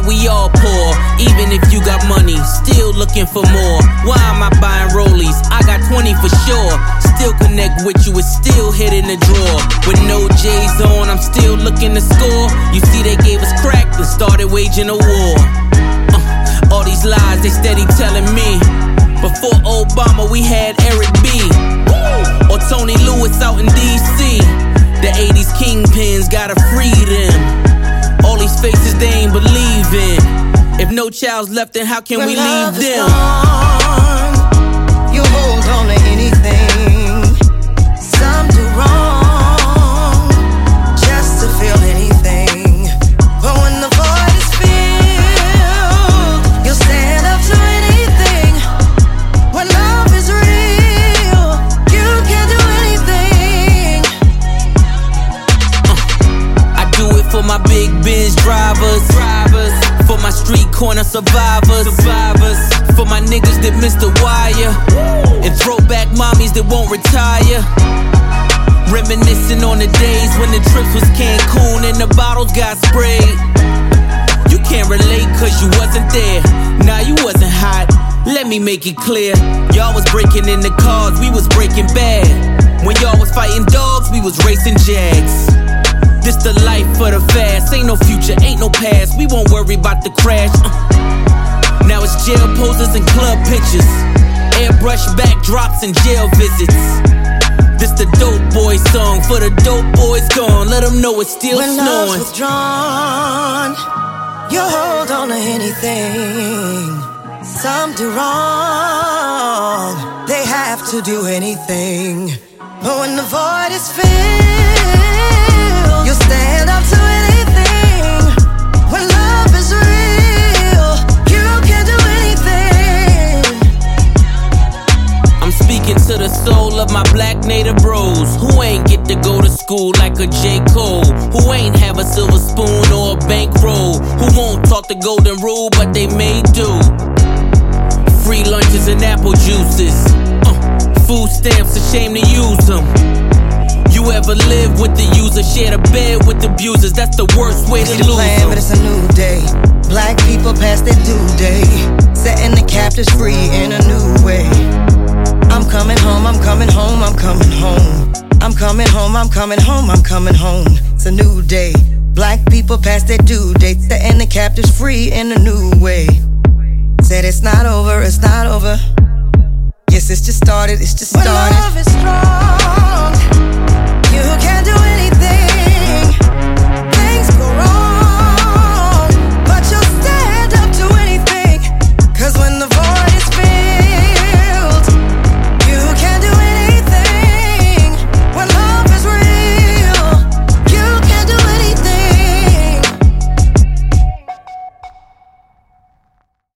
it, we all poor. Even if you got money, still looking for more. Why am I buying rollies? I got 20 for sure. Still connect with you, it's still hit in the drawer. With no J's on, I'm still looking to score. You see they gave us crack and started waging a war. All these lies they steady telling me. Before Obama we had Eric B. Or Tony Lewis out in D.C. The 80s kingpins gotta free them. All these faces they ain't believing. If no child's left, then how can we leave them? You hold on to anything. Some do wrong just to feel anything. But when the void is filled, you'll stand up to anything. When love is real, you can do anything. I do it for my big Benz drivers, for my street corner survivors, for my niggas that missed the wire, and throwback mommies that won't retire. Reminiscing on the days when the trips was Cancun and the bottles got sprayed. You can't relate cause you wasn't there. Nah, you wasn't hot. Let me make it clear. Y'all was breaking in the cars, we was breaking bad. When y'all was fighting dogs, we was racing Jags. This the life for the fast. Ain't no future, ain't no past. We won't worry about the crash. Now it's jail poses and club pictures, airbrush backdrops and jail visits. This the dope boy song for the dope boys gone. Let them know it's still when snowing. When love's withdrawn, you hold on to anything. Some do wrong, they have to do anything. But when the void is filled, you'll stand up to anything. When love is real, you can do anything. I'm speaking to the soul of my black native bros who ain't get to go to school like a J. Cole, who ain't have a silver spoon or a bankroll, who won't talk the golden rule but they may do. Free lunches and apple juices, food stamps, a shame to use them. You ever live with the user, share a bed with abusers? That's the worst way to lose them. But it's a new day. Black people past their due day, setting the captives free in a new way. I'm coming home, I'm coming home, I'm coming home. I'm coming home, I'm coming home, I'm coming home. It's a new day. Black people past their due date, setting the captives free in a new way. Said it's not over, it's not over. Yes, it's just started, it's just started. When love is strong,